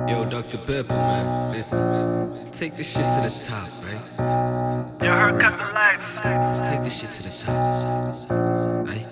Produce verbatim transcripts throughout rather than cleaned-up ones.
Yo, Doctor Pepper, man, listen. Let's take this shit to the top, right? Yo, her cut the lights. Let's take this shit to the top, right?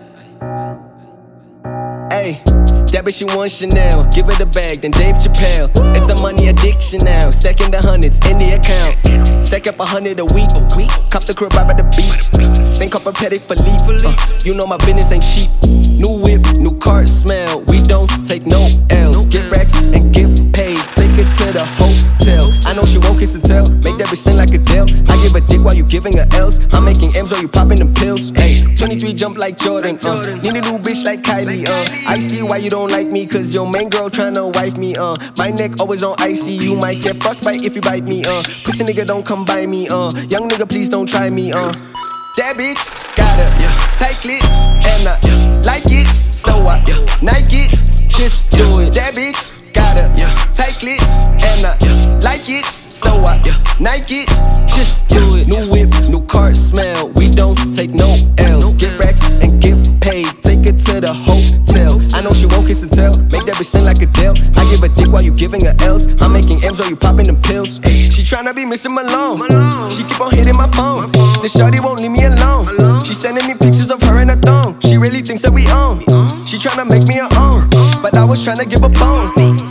Ayy, that bitch she want Chanel. Give her the bag, then Dave Chappelle. It's a money addiction now. Stacking the hundreds in the account. Stack up a hundred a week. Cop the crib right by the beach. Then cop a Patek Philippe. Uh, you know my business ain't cheap. New whip, new car smell. We don't take no L's. Get racks and get paid. Take it to the hotel. I know she won't kiss and tell. Make that bitch sing like Adele. I give a dick while you giving her L's. I'm making M's or you popping them pills. Ayy, twenty-three jump like Jordan. Uh, need a new bitch like Kylie. Uh, I see why you don't like me, cause your main girl tryna wife me. Uh, my neck always on icy. You might get frostbite if you bite me. Uh, pussy nigga don't come by me. Uh, young nigga please don't try me. Uh, that bitch got a yeah, tight clit and I yeah, like it, so I yeah, Nike it, just do it. That bitch got a yeah, tight clit and I yeah, like it, so I yeah, Nike it, just do it. New whip, new car smell. We don't take no L's. Get racks and get paid. Take it to the hotel. I know she won't kiss and tell. Make that bitch sing like Adele. I give a dick while you giving her L's. I'm making M's or you popping them pills. She tryna be missing Malone. She keep on hitting my phone. This shawty won't leave me alone. She sending me pictures of her in a thong. She really thinks that we own. She tryna make me her own, but I was tryna give a bone.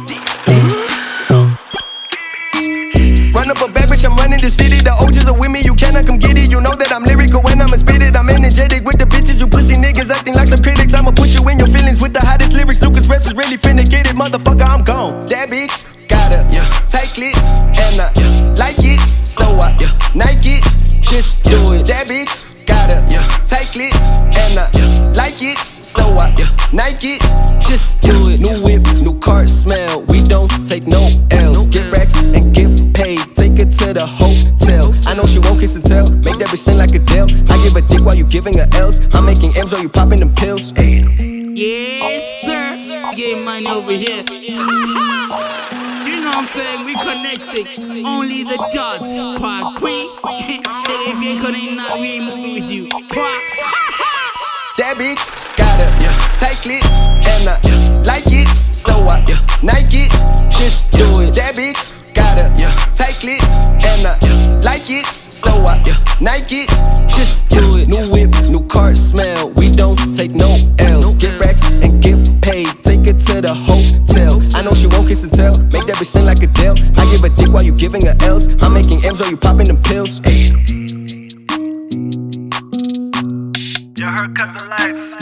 Run up a bad bitch, I'm running the city. The O Gs are with me, you cannot come get it. You know that I'm lyrical when I'm a spit it. I'm energetic with the bitches, you pussy niggas acting like some critics. I'ma put you in your feelings with the hottest lyrics. Lucas Reps is really finna get it, motherfucker, I'm gone. That bitch got a yeah, tight clit and I yeah, like it, so I yeah, Nike it, just do it. That bitch got a yeah, tight clit and I yeah, like it, so I yeah, Nike it, just do it. New whip, new car smell. We don't take no L's. Get racks and get paid. Take it to the hotel. I know she won't kiss and tell. Make that bitch sing like Adele. I give a dick while you giving her L's. I'm making M's or you popping them pills. Yes, sir. Get money over here. You know what I'm saying? We connecting. Only the dots. Part queen. If you ain't connecting now, we ain't moving with you. That bitch got a yeah, tight clit and I yeah, like it, so I yeah, Nike it, just do it. That bitch got a yeah, tight clit and I yeah, like it, so I yeah, Nike it, just do it. New whip, new car smell. We don't take no L's. Get racks and get paid. Take it to the hotel. I know she won't kiss and tell. Make that bitch sing like Adele. I give a dick while you giving her L's. I'm making M's or you popping them pills. Yo, her cut the lights.